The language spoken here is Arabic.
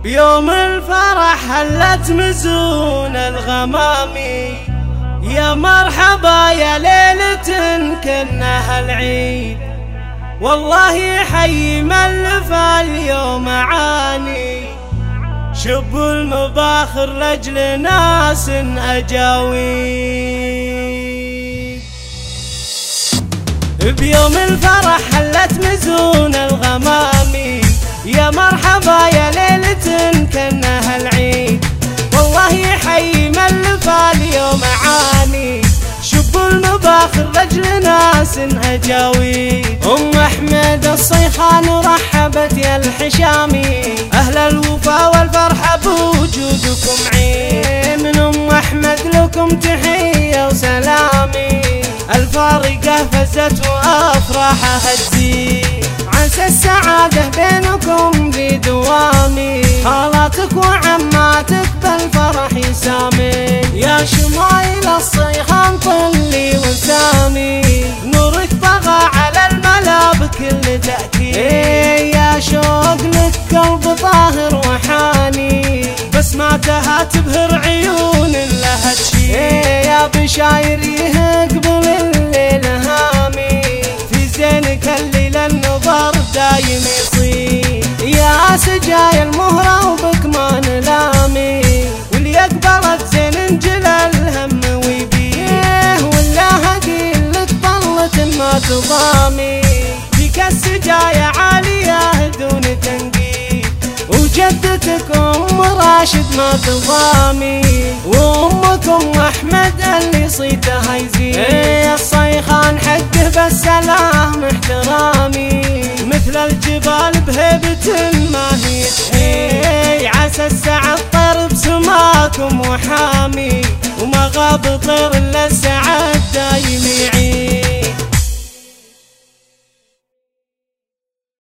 بيوم الفرح هلت مزون الغمامي، يا مرحبا يا ليلة كنها العيد، والله حي ملف اليوم عاني، شبوا المباخر لاجل ناس اجاويد. بيوم الفرح هلت مزون الغمامي، يا مرحبا يا ليلة كنها العيد، والله حي ملف اليوم عاني، شبوا المباخر لاجل ناس اجاويد. احمد الصيخان رحبت يا الحشامي، اهل الوفا والفرحه بوجودكم عين، من احمد لكم تحيه وسلامي، الفارقه فزت وافراحها تزيد، عسى السعاده بينكم في دوامي، خالاتك وعماتك بالفرح يسامي، يا شمايل الصيخان طلي وسامي، نورك طغى على الملا بكل تأكيد، يا شوق لك قلب طاهر وحاني، بسماتها تبهر عيون لها تشيل، يا بشاير يقبل الليل هامي، في زينك الليل النظر دايم يصير، يا سجايا المهرة وبك ما نلامي، واللي يقبلت زين انجل الهم ويبيه، ولا هدي لك طلت ما تضامي، فيك السجايا عالية دون تنقيب، وجدتك ام راشد ما تضامي، وامكم احمد اللي صيتها يزيد، الصيخان حقه بالسلام احترامي، مثل الجبال بهيبة ما هي تحيي، عسى السعد طير بسماكم وحامي، وما غاب طير